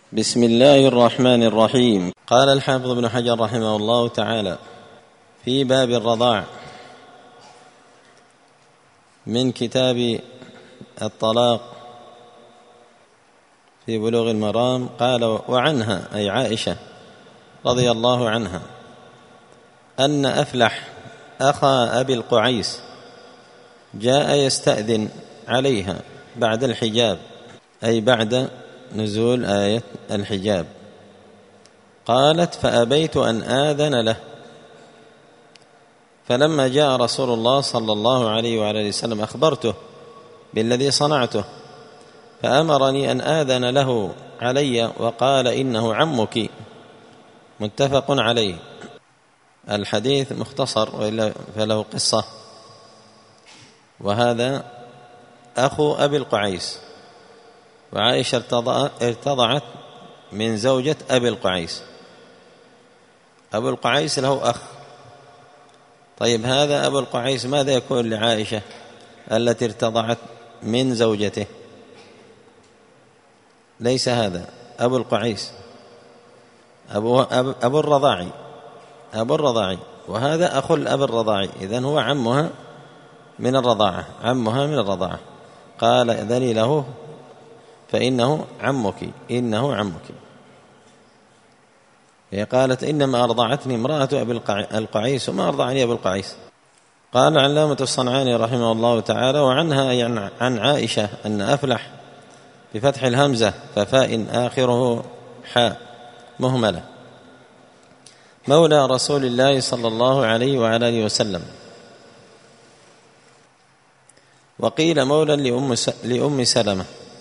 بسم الله الرحمن الرحيم. قال الحافظ ابن حجر رحمه الله تعالى في باب الرضاع من كتاب الطلاق في بلوغ المرام، قال: وعنها أي عائشة رضي الله عنها أن أفلح أخا أبي القعيس جاء يستأذن عليها بعد الحجاب، أي بعد نزول آية الحجاب. قالت: فأبيت أن آذن له، فلما جاء رسول الله صلى الله عليه وعلى وسلم أخبرته بالذي صنعته، فأمرني أن آذن له علي، وقال: إنه عمك. متفق عليه. الحديث مختصر وإلا فله قصة. وهذا أخو أبي القعيس، وعائشة ارتضعت من زوجة أبي القعيس. أبو القعيس له أخ. طيب، هذا أبو القعيس ماذا يكون لعائشة التي ارتضعت من زوجته؟ ليس هذا أبو القعيس، أبو الرضاعي، وهذا أخو الأب الرضاعي، إذن هو عمها من الرضاعة. قال: إذني له فإنه عمك، هي قالت: إنما أرضعتني امرأة أبي القعيس وما أرضعني أبو القعيس. قال علامة الصنعاني رحمه الله تعالى: وعنها يعني عن عائشة أن أفلح بفتح الهمزة ففاء آخره حاء مهملة مولى رسول الله صلى الله عليه وعلى آله وسلم، وقيل مولى لأم سلمة،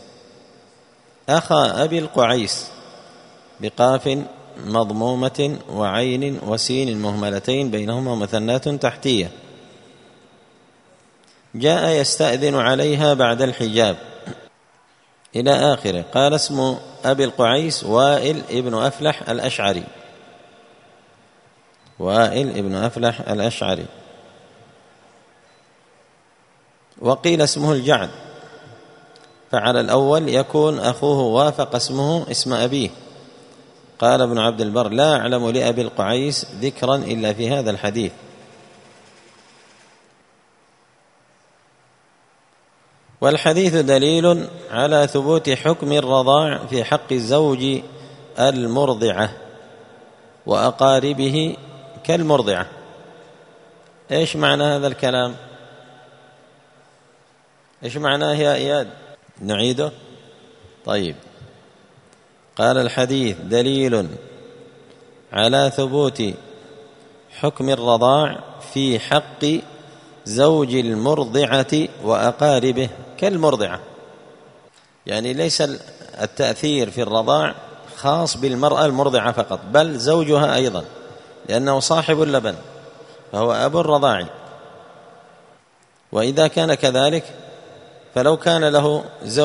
أخا أبي القعيس بقاف مضمومة وعين وسين مهملتين بينهما مثنات تحتية، جاء يستأذن عليها بعد الحجاب إلى آخره. قال: اسم أبي القعيس وائل ابن أفلح الأشعري، وقيل اسمه الجعد، فعلى الأول يكون أخوه وافق اسم أبيه. قال ابن عبد البر: لا أعلم لأبي القعيس ذكرا إلا في هذا الحديث. والحديث دليل على ثبوت حكم الرضاع في حق الزوج المرضعة وأقاربه كالمرضعة. إيش معنى هذا الكلام؟ إيش معناه يا إياد؟ نعيده؟ طيب. قال: الحديث دليل على ثبوت حكم الرضاع في حق زوج المرضعة وأقاربه كالمرضعة، يعني ليس التأثير في الرضاع خاص بالمرأة المرضعة فقط، بل زوجها أيضا، لأنه صاحب اللبن فهو أبو الرضاع. وإذا كان كذلك فلو كان له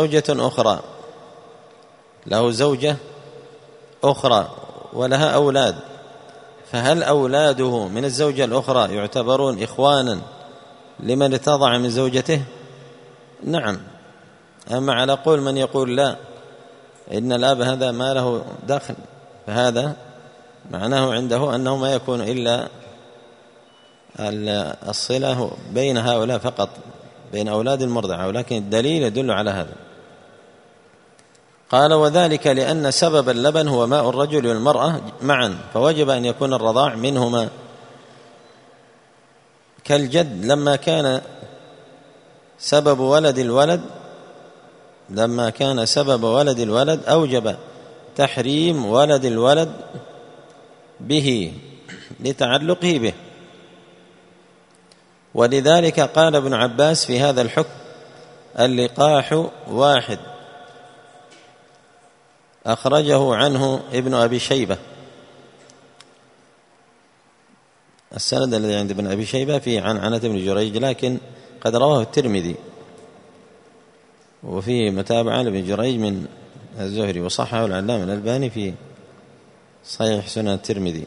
زوجة أخرى ولها أولاد، فهل أولاده من الزوجة الأخرى يعتبرون إخوانا لمن ارتضع من زوجته؟ نعم. أما على قول من يقول لا، إن الأب هذا ما له دخل، فهذا معناه عنده أنه ما يكون إلا الصلة بين هؤلاء فقط، بين أولاد المرضعة، ولكن الدليل يدل على هذا. قال: وذلك لأن سبب اللبن هو ماء الرجل والمرأة معا، فوجب أن يكون الرضاع منهما، كالجد لما كان سبب ولد الولد أوجب تحريم ولد الولد به لتعلقه به. ولذلك قال ابن عباس في هذا الحكم: اللقاح واحد، أخرجه عنه ابن أبي شيبة. السند الذي عند ابن أبي شيبة في عنعنة بن جريج، لكن قد رواه الترمذي، وفيه متابعة لابن جريج من الزهري، وصححه العلامة الألباني في صحيح سنن الترمذي.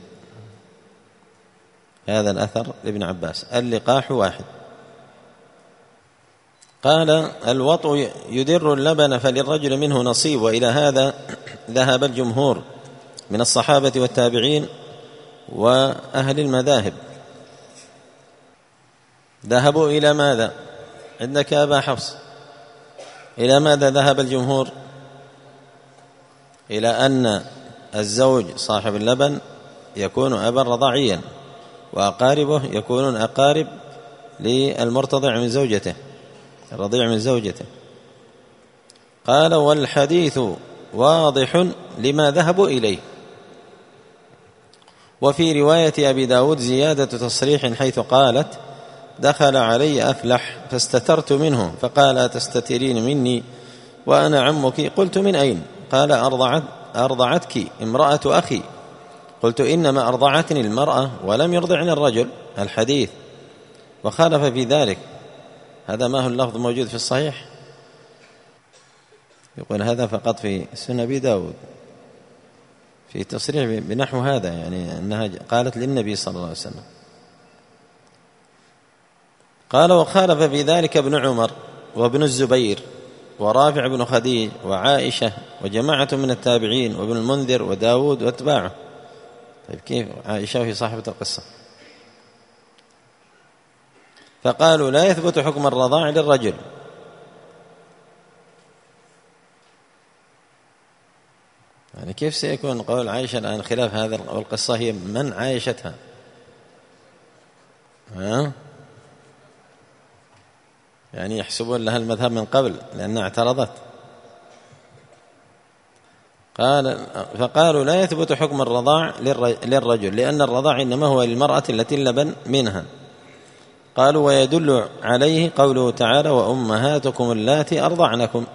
هذا الأثر لابن عباس: اللقاح واحد. قال الوطء يدر اللبن فللرجل منه نصيب، وإلى هذا ذهب الجمهور من الصحابة والتابعين وأهل المذاهب. ذهبوا إلى ماذا؟ عندك يا أبا حفص، إلى ماذا ذهب الجمهور؟ إلى أن الزوج صاحب اللبن يكون أبا رضاعيا، وأقاربه يكونون أقارب للمرتضع من زوجته، الرضيع من زوجته. قال والحديث واضح لما ذهبوا إليه. وفي رواية أبي داود زيادة تصريح حيث قالت دخل علي أفلح فاستترت منه فقال أتستترين مني وأنا عمك؟ قلت من أين؟ قال أرضعتك امرأة أخي. قلت إنما أرضعتني المرأة ولم يرضعني الرجل. الحديث وخالف في ذلك. هذا ما هو اللفظ موجود في الصحيح؟ يقول هذا فقط في سنن أبي داود في تصريح بنحو هذا، يعني أنها قالت للنبي صلى الله عليه وسلم. قال وخالف في ذلك ابن عمر وابن الزبير ورافع بن خديج وعائشة وجماعة من التابعين وابن المنذر وداود واتباعه. طيب كيف عائشة وهي صاحبة القصة؟ فقالوا لا يثبت حكم الرضاع للرجل. يعني كيف سيكون قول عائشة الآن خلاف هذا؟ والقصة هي من عايشتها؟ يعني يحسبون لها المذهب من قبل لأنها اعترضت. فقالوا لا يثبت حكم الرضاع للرجل لأن الرضاع إنما هو للمرأة التي اللبن منها. قالوا ويدل عليه قوله تعالى وأمهاتكم اللاتي أرضعنكم.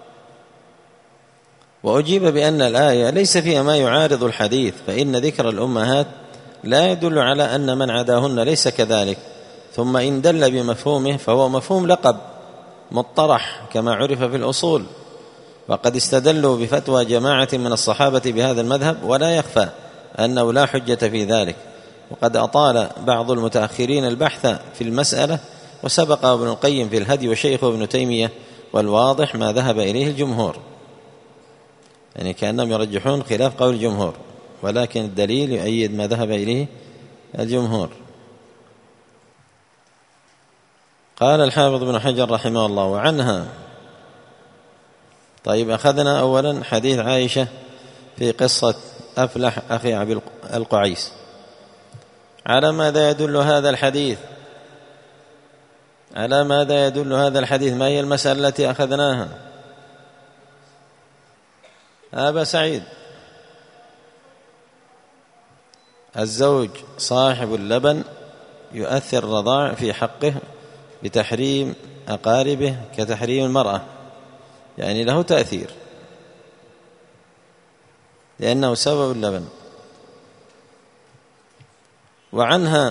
وأجيب بأن الآية ليس فيها ما يعارض الحديث، فإن ذكر الأمهات لا يدل على أن من عداهن ليس كذلك، ثم إن دل بمفهومه فهو مفهوم لقب مطرح كما عرف في الأصول. وقد استدلوا بفتوى جماعة من الصحابة بهذا المذهب، ولا يخفى أنه لا حجة في ذلك. وقد أطال بعض المتأخرين البحث في المسألة، وسبق ابن القيم في الهدي وشيخه ابن تيمية، والواضح ما ذهب إليه الجمهور. يعني كأنهم يرجحون خلاف قول الجمهور، ولكن الدليل يؤيد ما ذهب إليه الجمهور. قال الحافظ بن حجر رحمه الله وعنها. طيب أخذنا أولا حديث عائشة في قصة أفلح أخي أبي القعيس. على ماذا يدل هذا الحديث؟ على ماذا يدل هذا الحديث؟ ما هي المسألة التي أخذناها؟ أبا سعيد، الزوج صاحب اللبن يؤثر الرضاع في حقه بتحريم أقاربه كتحريم المرأة، يعني له تأثير لأنه سبب اللبن. وعنها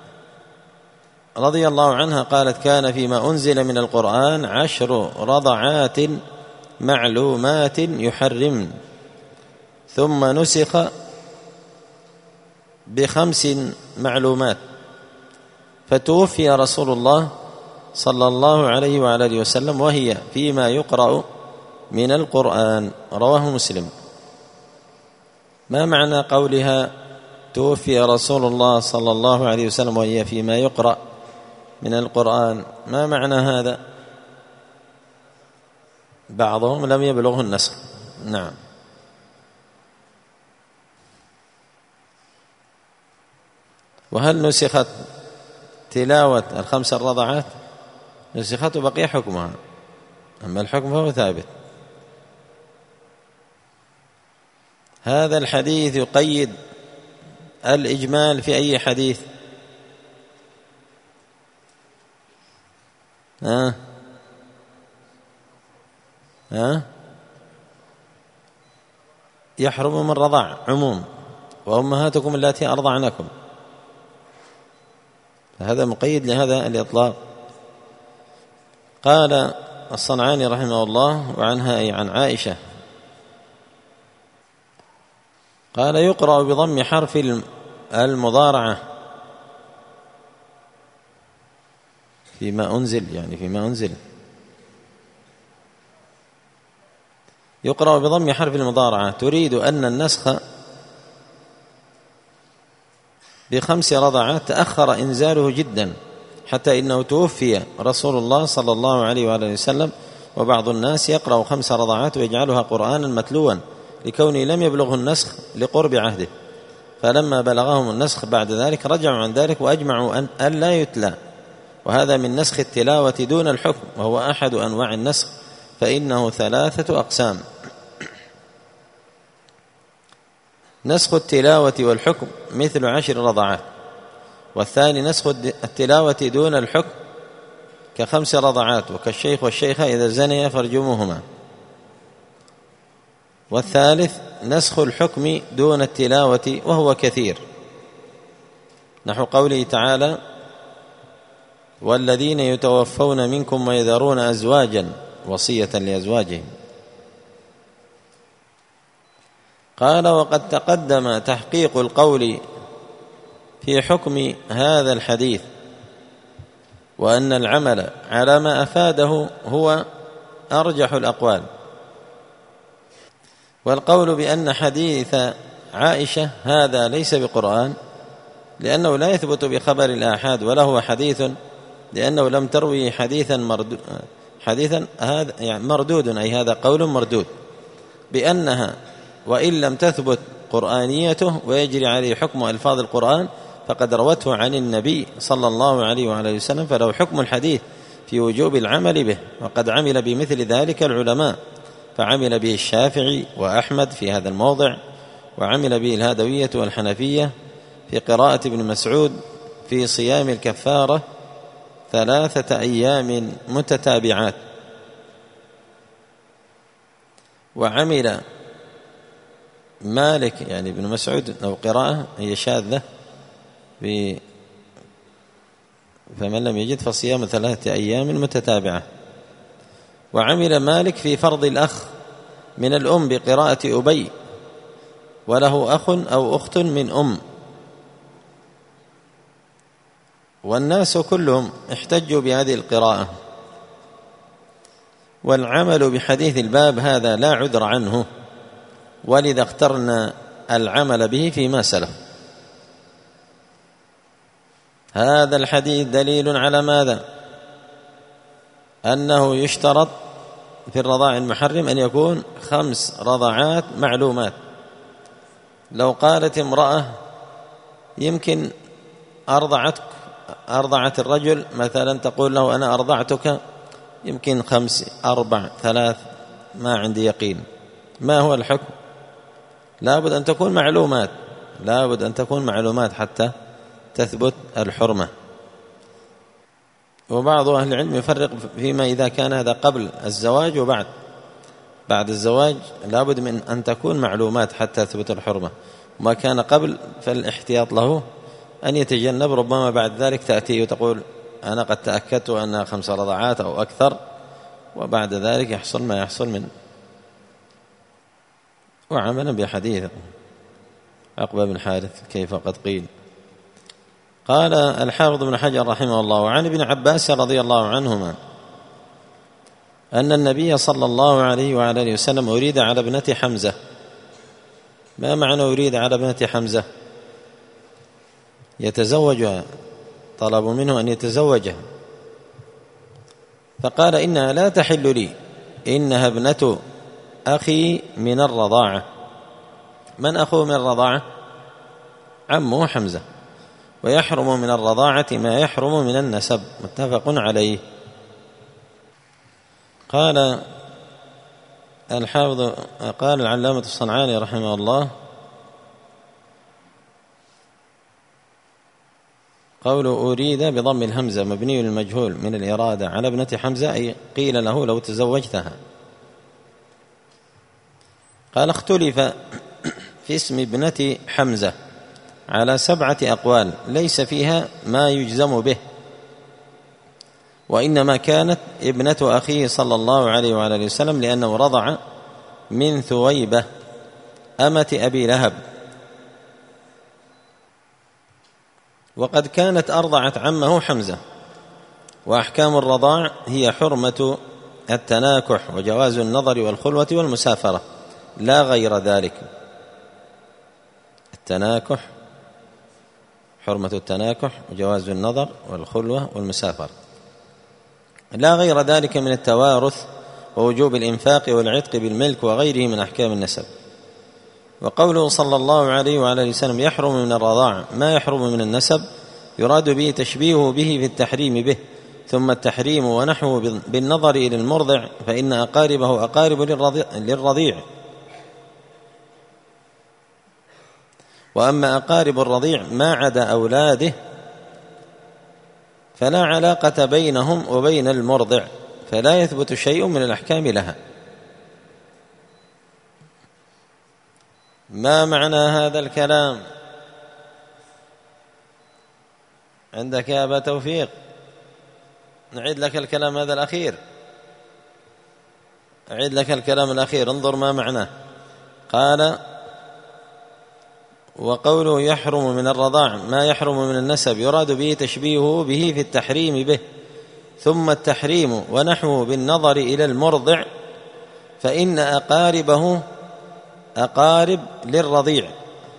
رضي الله عنها قالت كان فيما أنزل من القرآن 10 رضعات معلومات يحرمن، ثم نسخ ب5 معلومات، فتوفي رسول الله صلى الله عليه وعلى آله وسلم وهي فيما يقرأ من القرآن. رواه مسلم. ما معنى قولها توفي رسول الله صلى الله عليه وسلم وهي فيما يقرأ من القرآن؟ ما معنى هذا؟ بعضهم لم يبلغه النسخ. نعم. وهل نسخت تلاوة ال5 الرضعات؟ نسخت وبقي حكمها، أما الحكم فهو ثابت. هذا الحديث يقيد الإجمال في أي حديث؟ يحرم من رضع عموم، وأمهاتكم اللاتي أرضعنكم، فهذا مقيد لهذا الإطلاق. قال الصنعاني رحمه الله وعنها أي عن عائشة قال يقرأ بضم حرف المضارعة فيما أنزل، يعني فيما أنزل يقرأ بضم حرف المضارعة تريد أن النسخ ب5 رضعات تأخر إنزاله جدا حتى إنه توفي رسول الله صلى الله عليه وآله وسلم، وبعض الناس يقرأ 5 رضعات ويجعلها قرآنا متلوا لكونه لم يبلغه النسخ لقرب عهده، فلما بلغهم النسخ بعد ذلك رجعوا عن ذلك وأجمعوا أن لا يتلى، وهذا من نسخ التلاوة دون الحكم، وهو أحد أنواع النسخ، فإنه 3 أقسام: نسخ التلاوة والحكم مثل 10 رضعات، والثاني نسخ التلاوة دون الحكم ك5 رضعات، وكالشيخ والشيخة إذا زنيا فارجموهما، والثالث نسخ الحكم دون التلاوة وهو كثير، نحو قوله تعالى: والذين يتوفون منكم ويذرون أزواجا وصية لأزواجهم. قال: وقد تقدم تحقيق القول في حكم هذا الحديث، وأن العمل على ما أفاده هو أرجح الأقوال، والقول بأن حديث عائشة هذا ليس بقرآن لأنه لا يثبت بخبر الآحاد، ولا هو حديث لأنه لم تروي حديثا هذا يعني مردود، أي هذا قول مردود بأنها وإن لم تثبت قرآنيته ويجري عليه حكم ألفاظ القرآن فقد روته عن النبي صلى الله عليه وآله وسلم، فله حكم الحديث في وجوب العمل به، وقد عمل بمثل ذلك العلماء، فعمل به الشافعي وأحمد في هذا الموضع، وعمل به الهادوية والحنفية في قراءة ابن مسعود في صيام الكفارة 3 أيام متتابعات، وعمل مالك يعني ابن مسعود لو قراءة هي شاذة فمن لم يجد فصيام 3 أيام متتابعة، وعمل مالك في فرض الأخ من الأم بقراءة أبي وله أخ أو أخت من أم، والناس كلهم احتجوا بهذه القراءة، والعمل بحديث الباب هذا لا عذر عنه، ولذا اخترنا العمل به فيما سلف. هذا الحديث دليل على ماذا؟ أنه يشترط في الرضاع المحرم أن يكون 5 رضعات معلومات. لو قالت امرأة يمكن أرضعت الرجل مثلا، تقول له أنا أرضعتك يمكن 5 4 3 ما عندي يقين، ما هو الحكم؟ لابد أن تكون معلومات، لابد أن تكون معلومات حتى تثبت الحرمة. وبعض أهل العلم يفرق فيما إذا كان هذا قبل الزواج وبعد. بعد الزواج لابد من أن تكون معلومات حتى تثبت الحرمة، وما كان قبل فالاحتياط له أن يتجنب، ربما بعد ذلك تأتي وتقول أنا قد تأكدت أنها 5 رضعات أو أكثر، وبعد ذلك يحصل ما يحصل من وعملا بحديث عقبة بن الحارث كيف قد قيل. قال الحافظ بن حجر رحمه الله: وعن ابن عباس رضي الله عنهما أن النبي صلى الله عليه وعلى آله وسلم أريد على ابنة حمزة. ما معنى أريد على ابنة حمزة؟ يتزوجها، طلب منه أن يتزوجها، فقال إنها لا تحل لي، إنها ابنة أخي من الرضاعة. من أخوه من الرضاعة؟ عمه حمزة، ويحرم من الرضاعة ما يحرم من النسب، متفق عليه. قال الحافظ قال العلامة الصنعاني رحمه الله: قول أريد بضم الهمزة مبني للمجهول من الإرادة على ابنة حمزة، أي قيل له لو تزوجتها. قال اختلف في اسم ابنة حمزة على 7 أقوال ليس فيها ما يجزم به، وإنما كانت ابنة أخيه صلى الله عليه وآله وسلم لأنه رضع من ثويبة أمة أبي لهب، وقد كانت أرضعت عمه حمزة. وأحكام الرضاع هي حرمة التناكح وجواز النظر والخلوة والمسافرة لا غير ذلك. التناكح، حرمة التناكح وجواز النظر والخلوة والمسافرة لا غير ذلك من التوارث ووجوب الإنفاق والعتق بالملك وغيره من أحكام النسب. وقوله صلى الله عليه وعلى آله وسلم يحرم من الرضاع ما يحرم من النسب يراد به تشبيهه به في التحريم به، ثم التحريم ونحوه بالنظر إلى المرضع فإن أقاربه أقارب للرضيع، وأما أقارب الرضيع ما عدا أولاده فلا علاقة بينهم وبين المرضع، فلا يثبت شيء من الأحكام لها. ما معنى هذا الكلام عندك يا أبا توفيق؟ نعيد لك الكلام هذا الأخير، أعيد لك الكلام الأخير، انظر ما معناه. قال وقوله يحرم من الرضاع ما يحرم من النسب يراد به تشبيهه به في التحريم به، ثم التحريم ونحوه بالنظر إلى المرضع فإن أقاربه أقارب للرضيع،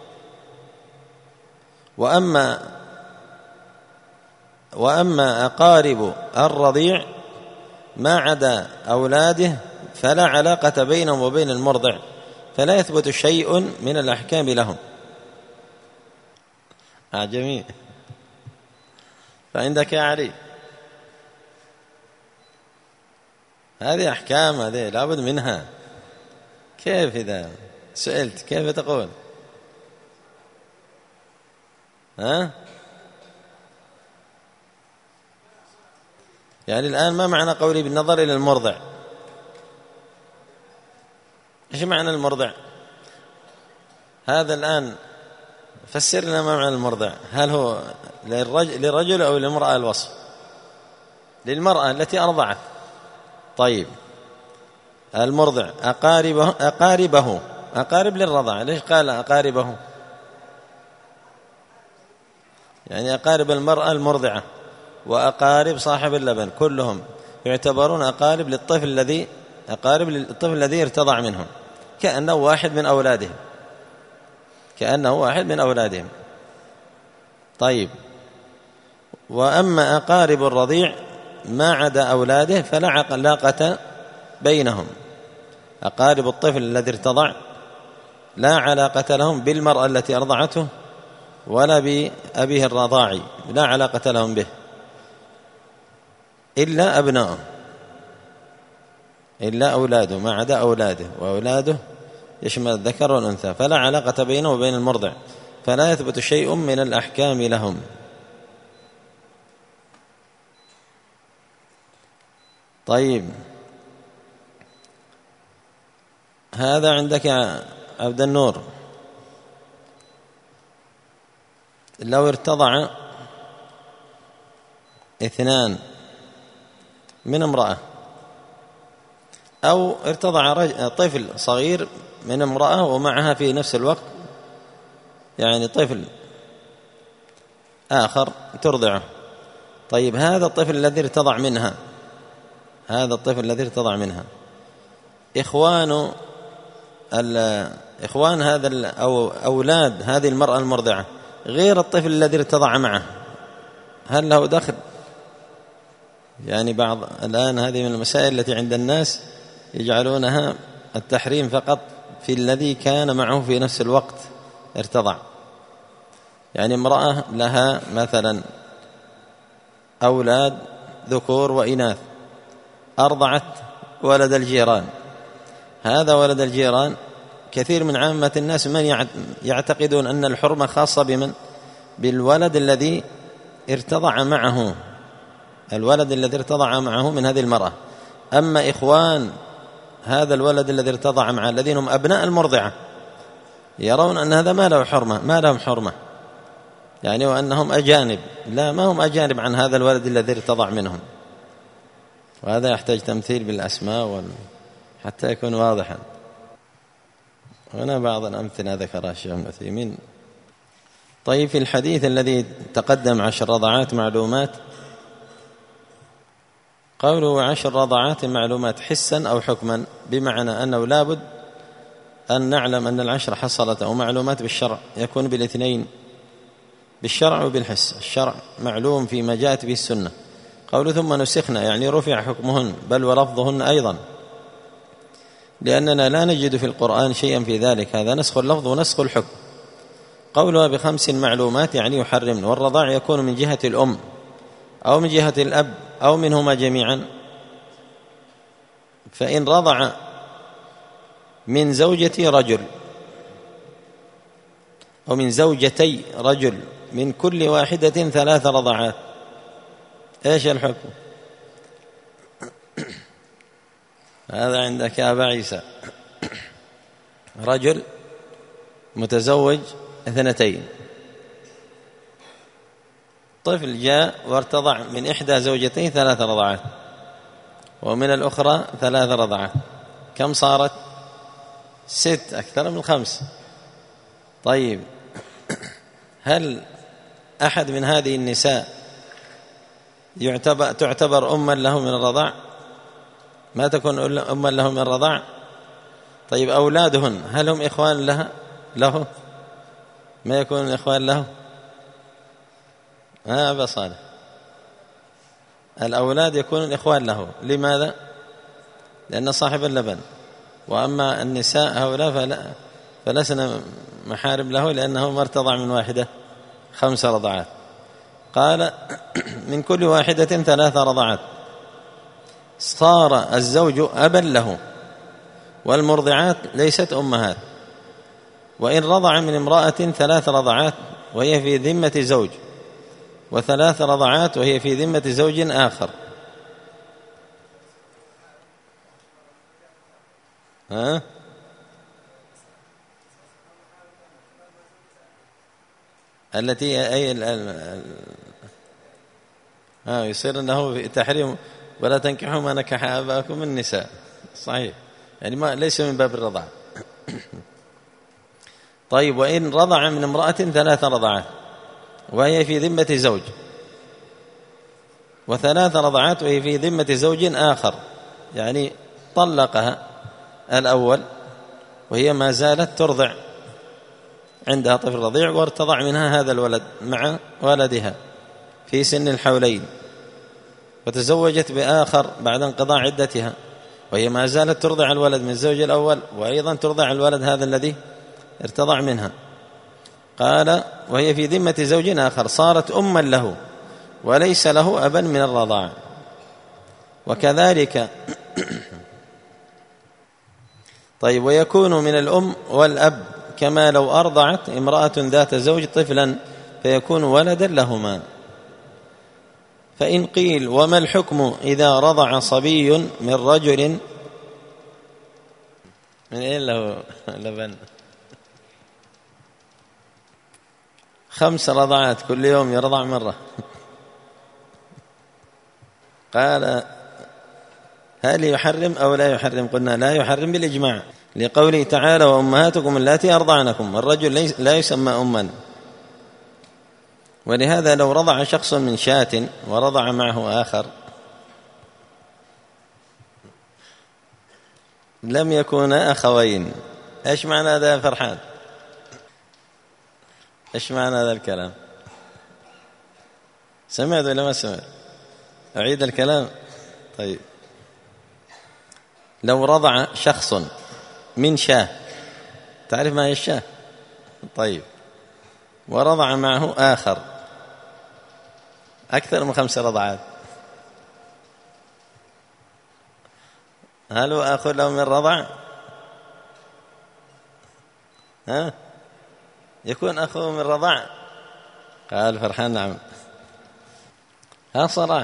وأما أقارب الرضيع ما عدا أولاده فلا علاقة بينهم وبين المرضع، فلا يثبت شيء من الأحكام لهم. جميل. فعندك يا علي هذه أحكام، هذه لابد منها. كيف إذا سئلت كيف تقول؟ يعني الآن ما معنى قولي بالنظر إلى المرضع؟ إيش معنى المرضع؟ هذا الآن فسر لنا ما معنى المرضع. هل هو للرجل أو للمرأة الوصف؟ للمرأة التي أرضعت. طيب المرضع أقاربه أقارب للرضع، ليش قال أقاربه؟ يعني أقارب المرأة المرضعة وأقارب صاحب اللبن كلهم يعتبرون أقارب للطفل الذي ارتضع منهم، كأنه واحد من أولادهم. طيب وأما أقارب الرضيع ما عدا أولاده فلا علاقة بينهم. أقارب الطفل الذي ارتضع لا علاقة لهم بالمرأة التي أرضعته ولا بأبيه الرضاعي، لا علاقة لهم به إلا أبناؤه، إلا أولاده ما عدا أولاده، وأولاده يشمل الذكر والأنثى، فلا علاقة بينه وبين المرضع، فلا يثبت شيء من الأحكام لهم. طيب هذا عندك يا عبد النور. لو ارتضع 2 من امرأة أو ارتضع طفل صغير من امرأة ومعها في نفس الوقت يعني طفل آخر ترضعه، طيب هذا الطفل الذي ارتضع منها إخوان هذا أو أولاد هذه المرأة المرضعة غير الطفل الذي ارتضع معه، هل له دخل؟ يعني بعض الآن هذه من المسائل التي عند الناس يجعلونها التحريم فقط في الذي كان معه في نفس الوقت ارتضع. يعني امرأة لها مثلا أولاد ذكور وإناث أرضعت ولد الجيران، هذا ولد الجيران كثير من عامة الناس من يعتقدون أن الحرمة خاصة بالولد الذي ارتضع معه، من هذه المرأة. أما إخوان هذا الولد الذي ارتضع معه الذين هم أبناء المرضعة يرون أن هذا ما لهم حرمة يعني وأنهم أجانب، لا ما هم أجانب عن هذا الولد الذي ارتضع منهم. وهذا يحتاج تمثيل بالأسماء حتى يكون واضحا. هنا بعض الأمثلة ذكرها الشيخ ابن عثيمين. طيب في الحديث الذي تقدم 10 رضعات معلومات قوله 10 رضعات معلومات حسا أو حكما، بمعنى أنه لابد أن نعلم أن ال10 حصلت أو معلومات بالشرع، يكون بالاثنين، بالشرع وبالحس. الشرع معلوم فيما جاءت به السنة. قوله ثم نسخنا يعني رفع حكمهن بل ولفظهن أيضا، لأننا لا نجد في القرآن شيئا في ذلك، هذا نسخ اللفظ ونسخ الحكم. قولها ب5 معلومات يعني يحرمن، والرضاع يكون من جهة الأم أو من جهة الأب أو منهما جميعا. فإن رضع من زوجة رجل أو من زوجتي رجل من كل واحدة 3 رضعات، إيش الحكم؟ هذا عندك يا أبا عيسى، رجل متزوج 2، طفل جاء وارتضع من إحدى زوجتين 3 رضعات ومن الأخرى 3 رضعات، كم صارت؟ 6، أكثر من 5. طيب هل أحد من هذه النساء تعتبر أما له من الرضاع؟ ما تكون أما له من الرضاع. طيب أولادهن هل هم إخوان له؟ ما يكون إخوان له؟ أبا صالح، الأولاد يكونون إخوان له. لماذا؟ لأن صاحب اللبن، وأما النساء هؤلاء فلسنا محارم له، لأنه مرتضع من واحدة 5 رضعات. قال من كل واحدة 3 رضعات، صار الزوج أبا له، والمرضعات ليست أمهات. وإن رضع من امرأة 3 رضعات وهي في ذمة زوج، و3 رضعات وهي في ذمة زوج آخر، التي يصير أنه تحريم ولا تنكحوا ما نكح آباءكم من النساء. صحيح، يعني ما ليس من باب الرضاع. طيب وإن رضع من امرأة 3 رضعات وهي في ذمة زوج، و3 رضعات وهي في ذمة زوج آخر، يعني طلقها الأول وهي ما زالت ترضع، عندها طفل رضيع وارتضع منها هذا الولد مع ولدها في سن الحولين، وتزوجت بآخر بعد انقضاء عدتها وهي ما زالت ترضع الولد من الزوج الأول، وأيضا ترضع الولد هذا الذي ارتضع منها. قال وهي في ذمة زوج آخر، صارت أما له وليس له أبا من الرضاع. وكذلك طيب ويكون من الأم والأب، كما لو أرضعت امرأة ذات زوج طفلا فيكون ولدا لهما. فإن قيل وما الحكم إذا رضع صبي من رجل من أين له لبن 5 رضعات كل يوم يرضع مرة؟ قال هل يحرم أو لا يحرم؟ قلنا لا يحرم بالإجماع، لقوله تعالى وأمهاتكم اللاتي أرضعنكم. الرجل لا يسمى أما، ولهذا لو رضع شخص من شاة ورضع معه آخر لم يكونا أخوين. إيش معنى هذا يا فرحان؟ إيش معنى هذا الكلام؟ سمعت ولا ما سمعت؟ أعيد الكلام. طيب لو رضع شخص من شاة، تعرف ما هي الشاة؟ طيب ورضع معه آخر أكثر من 5 رضعات، هل هو أخذ له من رضع؟ يكون أخوه من رضع؟ قال فرحان نعم. صلاح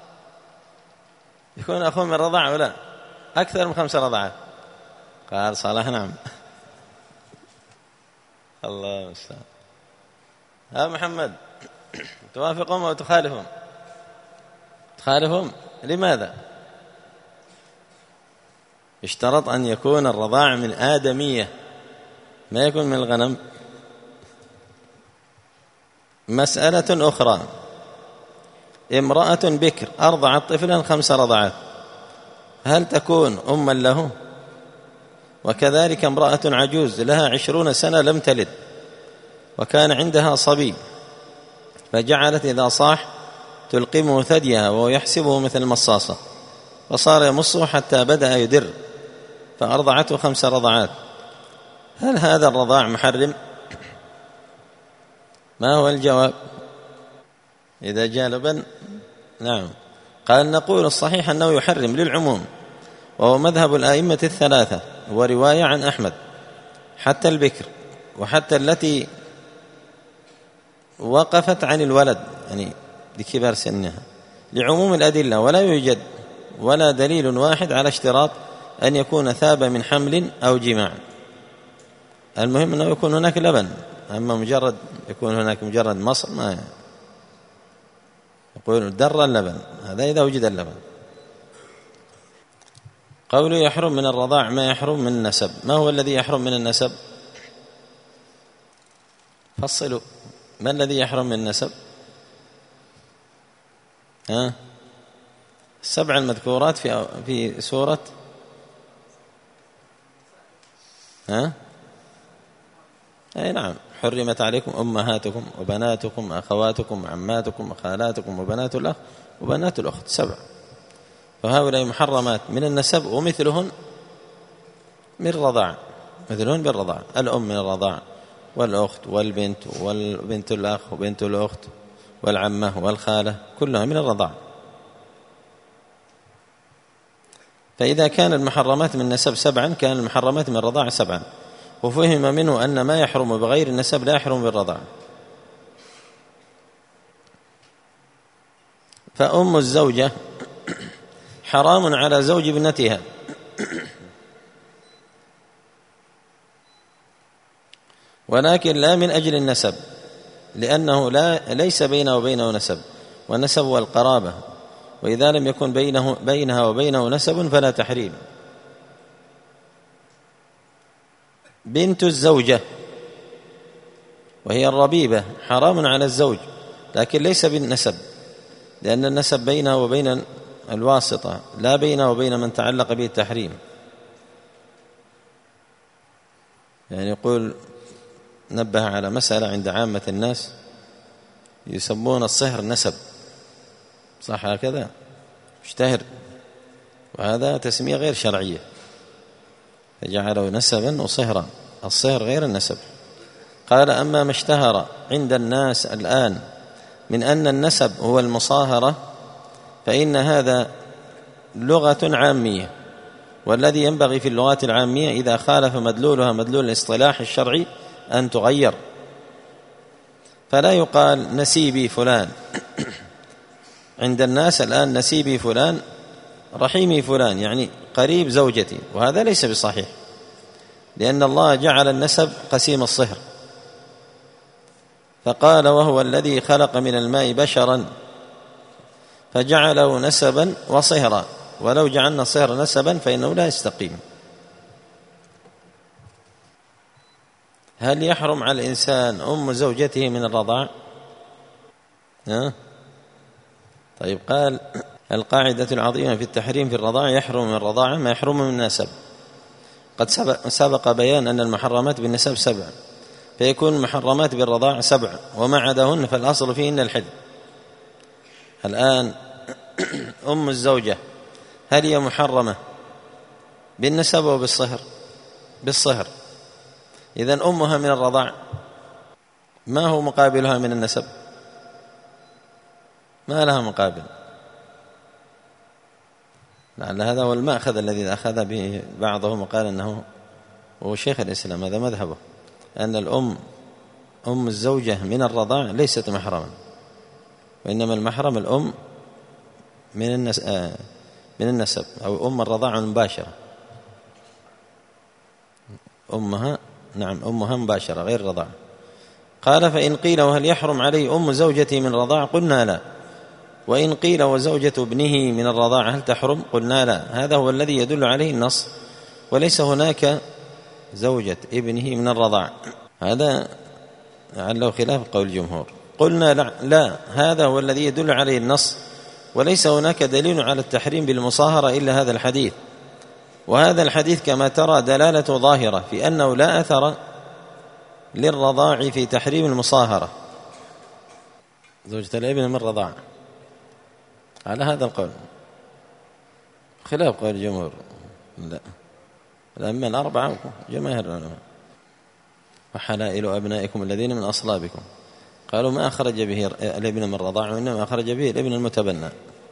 يكون أخوه من رضع ولا أكثر من 5 رضعات؟ قال صلاح نعم. الله المستعان. محمد توافقهم أو تخالفهم؟ تخالفهم. لماذا؟ اشترط أن يكون الرضاع من آدمية، ما يكون من الغنم. مسألة أخرى، امرأة بكر أرضعت طفلا 5 رضعات، هل تكون أما له؟ وكذلك امرأة عجوز لها 20 سنة لم تلد وكان عندها صبي، فجعلت إذا صاح تلقمه ثديها وهو يحسبه مثل المصاصة، فصار يمصه حتى بدأ يدر، فأرضعته 5 رضعات، هل هذا الرضاع محرم؟ ما هو الجواب؟ إذا جاء لبن نعم، قال نقول الصحيح أنه يحرم للعموم، وهو مذهب الآئمة 3 ورواية عن أحمد، حتى البكر وحتى التي وقفت عن الولد يعني لكبار سنها، لعموم الأدلة، ولا يوجد ولا دليل واحد على اشتراط أن يكون ثاب من حمل أو جماع، المهم أنه يكون هناك لبن، أما مجرد يكون هناك مجرد مصر ما يقول در اللبن، هذا إذا وجد اللبن. قوله يحرم من الرضاع ما يحرم من النسب، ما هو الذي يحرم من النسب؟ فصلوا، ما الذي يحرم من النسب؟ 7 المذكورات في سورة أي نعم، حرمت عليكم أمهاتكم وبناتكم أخواتكم وعماتكم وخالاتكم وبنات الأخ وبنات الأخت، 7، فهؤلاء محرمات من النسب، ومثلهن من الرضاع، مثلهن بالرضاع، الأم من الرضاع والأخت والبنت والبنت الأخ وبنت الأخت والعمة والخالة كلها من الرضاع. فإذا كان المحرمات من النسب 7 كان المحرمات من الرضاع 7، وفهم منه أن ما يحرم بغير النسب لا يحرم بالرضاع. فأم الزوجة حرام على زوج ابنتها، ولكن لا من أجل النسب، لأنه ليس بينه وبينه نسب، والنسب هو القرابة، وإذا لم يكن بينها وبينه نسب فلا تحريم. بنت الزوجة وهي الربيبة حرام على الزوج، لكن ليس بالنسب، لأن النسب بينها وبين الواسطة، لا بينه وبين من تعلق به التحريم. يعني يقول نبه على مسألة عند عامة الناس، يسمون الصهر نسب، صح هكذا اشتهر، وهذا تسمية غير شرعية، فجعله نسبا وصهرا، الصهر غير النسب. قال أما ما اشتهر عند الناس الآن من أن النسب هو المصاهرة فإن هذا لغة عامية، والذي ينبغي في اللغات العامية إذا خالف مدلولها مدلول الاصطلاح الشرعي أن تغير، فلا يقال نسيبي فلان عند الناس الآن نسيبي فلان رحيمي فلان، يعني قريب زوجتي، وهذا ليس بصحيح، لأن الله جعل النسب قسيم الصهر، فقال وهو الذي خلق من الماء بشرا فجعله نسبا وصهرا، ولو جعلنا الصهر نسبا فإنه لا يستقيم. هل يحرم على الإنسان أم زوجته من الرضاع؟ طيب، قال القاعدة العظيمة في التحريم في الرضاع يحرم من الرضاعة ما يحرم من النسب. قد سبق بيان أن المحرمات بالنسب 7، فيكون المحرمات بالرضاع 7، وما عداهن فالأصل فيهن الحل. الآن أم الزوجة هل هي محرمة بالنسب أو بالصهر؟ بالصهر، إذن أمها من الرضاع، ما هو مقابلها من النسب؟ ما لها مقابل. لعل هذا هو المأخذ الذي أخذ به بعضهم وقال أنه هو شيخ الإسلام، هذا مذهبه، أن أم الزوجة من الرضاع ليست محرما، وإنما المحرم الأم من النسب، أو أم الرضاعة المباشرة، أمها مباشرة غير رضاعة. قال فإن قيل وهل يحرم عليه أم زوجتي من الرضاعة؟ قلنا لا. وإن قيل وزوجة ابنه من الرضاعة هل تحرم؟ قلنا لا. هذا هو الذي يدل عليه النص، وليس هناك زوجة ابنه من الرضاعة، هذا لعله خلاف قول الجمهور. قلنا لا، هذا هو الذي يدل عليه النص، وليس هناك دليل على التحريم بالمصاهرة إلا هذا الحديث. وهذا الحديث كما ترى دلالة ظاهرة في أنه لا أثر للرضاع في تحريم المصاهرة زوجة الابن من رضاع، على هذا القول خلاف قول الجمهور. لا، الأئمة الأربعة جماهير العلماء. وحلائل أبنائكم الذين من أصلابكم، قالوا ما أخرج به الابن من رضاع، وإنما أخرج به الابن المتبنى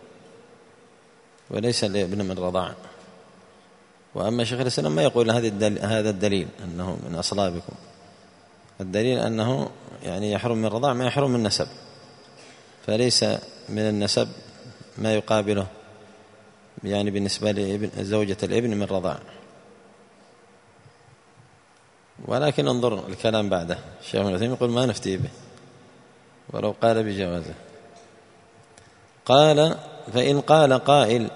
وليس الابن من رضاع. وأما شيخ الإسلام ما يقول هذا الدليل أنه من أصلابكم، الدليل أنه يعني يحرم من رضاع ما يحرم من نسب، فليس من النسب ما يقابله يعني بالنسبة لزوجة الابن من رضاع. ولكن انظر الكلام بعده، الشيخ ابن عثيمين يقول ما نفتي به ولو قال بجوازه. قال فإن قال قائل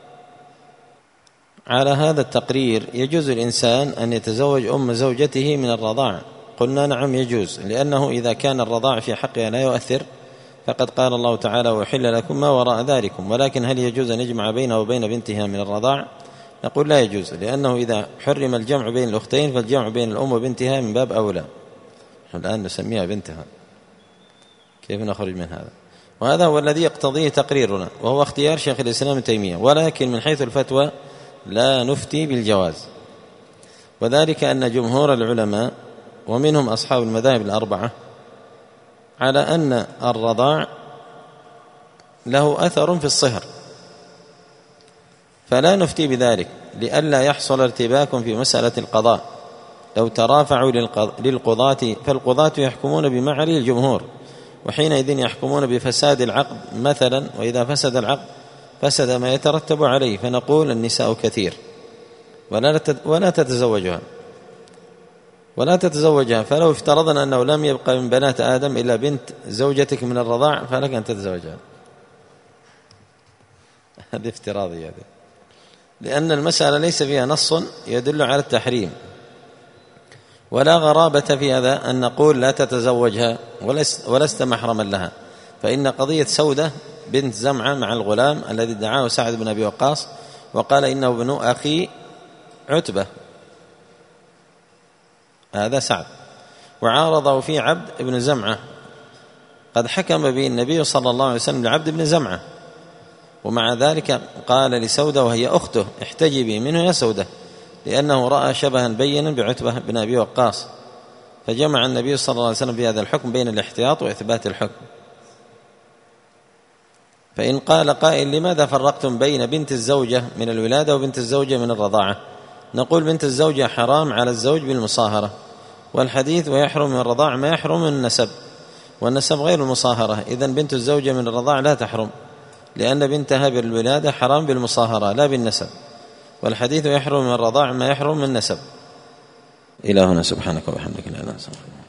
على هذا التقرير يجوز الإنسان أن يتزوج أم زوجته من الرضاع، قلنا نعم يجوز، لأنه إذا كان الرضاع في حقها لا يؤثر فقد قال الله تعالى وحل لكم ما وراء ذلكم. ولكن هل يجوز أن يجمع بينه وبين بنتها من الرضاع؟ نقول لا يجوز، لأنه إذا حرم الجمع بين الأختين فالجمع بين الأم وبنتها من باب أولى. الآن نسميها بنتها، كيف نخرج من هذا؟ وهذا هو الذي يقتضيه تقريرنا، وهو اختيار شيخ الإسلام ابن تيمية. ولكن من حيث الفتوى لا نفتي بالجواز، وذلك أن جمهور العلماء ومنهم أصحاب المذاهب الأربعة على أن الرضاع له أثر في الصهر، فلا نفتي بذلك لئلا يحصل ارتباك في مسألة القضاء. لو ترافعوا للقضاة فالقضاة يحكمون بمعري الجمهور، وحينئذ يحكمون بفساد العقد مثلا، وإذا فسد العقد فسد ما يترتب عليه، فنقول النساء كثير ولا تتزوجها. فلو افترضنا أنه لم يبقى من بنات آدم إلا بنت زوجتك من الرضاع فلك أن تتزوجها. هذه افتراضية هذه، لأن المسألة ليس فيها نص يدل على التحريم، ولا غرابة في هذا أن نقول لا تتزوجها ولست محرما لها. فإن قضية سودة بنت زمعة مع الغلام الذي ادعاه سعد بن أبي وقاص وقال إنه ابن أخي عتبة، هذا سعد، وعارضه في عبد بن زمعة قد حكم به النبي صلى الله عليه وسلم لعبد بن زمعة، ومع ذلك قال لسودة وهي أخته احتجبي منه يا سودة، لأنه رأى شبها بينا بعتبة بن أبي وقاص، فجمع النبي صلى الله عليه وسلم بهذا الحكم بين الاحتياط وإثبات الحكم. فإن قال قائل لماذا فرقتم بين بنت الزوجة من الولادة وبنت الزوجة من الرضاعة؟ نقول بنت الزوجة حرام على الزوج بالمصاهرة، والحديث ويحرم من الرضاع ما يحرم من النسب، والنسب غير المصاهرة، إذن بنت الزوجة من الرضاع لا تحرم، لأن بنتها بالولادة حرام بالمصاهرة لا بالنسب، والحديث يحرم من الرضاع ما يحرم من النسب. إلى هنا، سبحانك وبحمدك لا إله إلا أنت.